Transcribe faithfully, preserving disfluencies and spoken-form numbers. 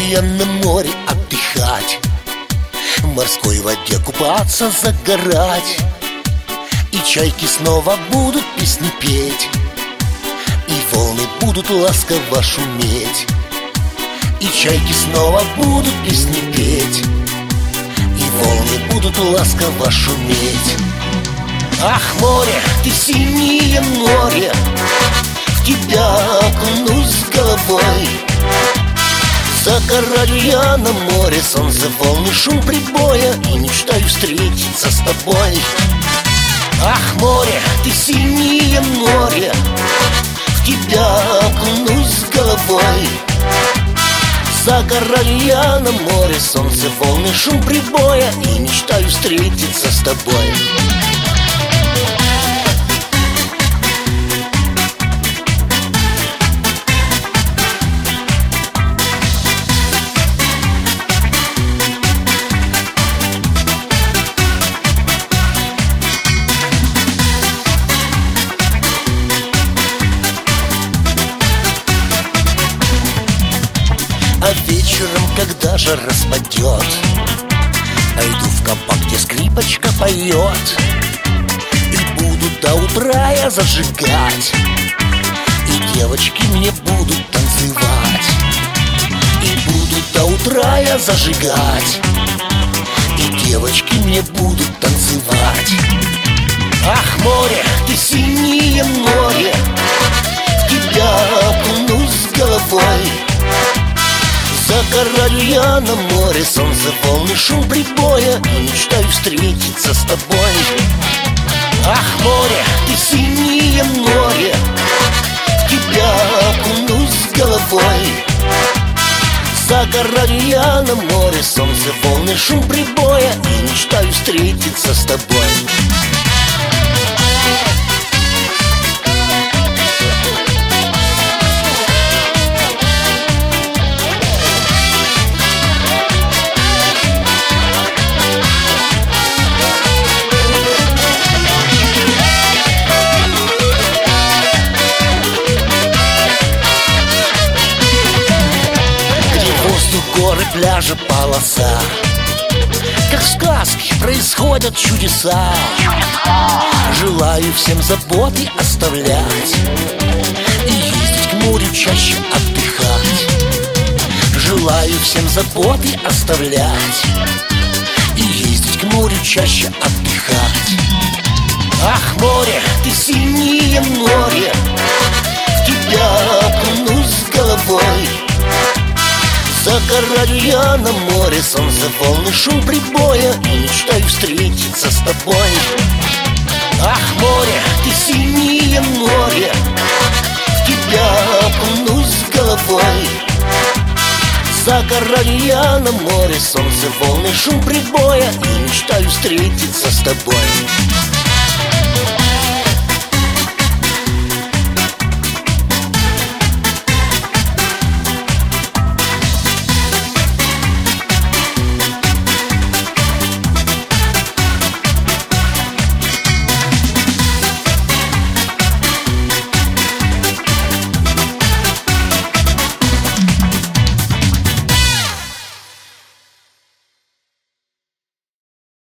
я на море отдыхать, в морской воде купаться, загорать. И чайки снова будут песни петь, и волны будут ласково шуметь. И чайки снова будут песни петь, и волны будут ласково шуметь. Ах, море, ты синее море, в тебя окунусь с головой. Загораю я на море, солнце, волны, шум прибоя, и мечтаю встретиться с тобой. Ах, море, ты синее море, в тебя окунусь с головой. Загораю я на море, солнце, волны, шум прибоя, и мечтаю встретиться с тобой. А вечером, когда же распадет, пойду в кабак, где скрипочка поет, и буду до утра я зажигать, и девочки мне будут танцевать. И буду до утра я зажигать, и девочки мне будут танцевать. Ах, море, ты синее море, в тебя окунусь с головой. Загораю я на море, солнце, волны, шум прибоя, и мечтаю встретиться с тобой. Ах, море, ты синее море, в тебя окунусь с головой. Загораю я на море, солнце, волны, шум прибоя, и мечтаю встретиться с тобой. Горы, пляжи, полоса, как в сказке происходят чудеса. Желаю всем заботы оставлять и ездить к морю чаще отдыхать. Желаю всем заботы оставлять и ездить к морю чаще отдыхать. Ах, море, ты синее море, в тебя окунусь с головой. Загораю я на море, солнце, волны, шум прибоя, и мечтаю встретиться с тобой. Ах, море, ты синее море, в тебя окунусь с головой. Загораю я на море, солнце, волны, шум прибоя, и мечтаю встретиться с тобой.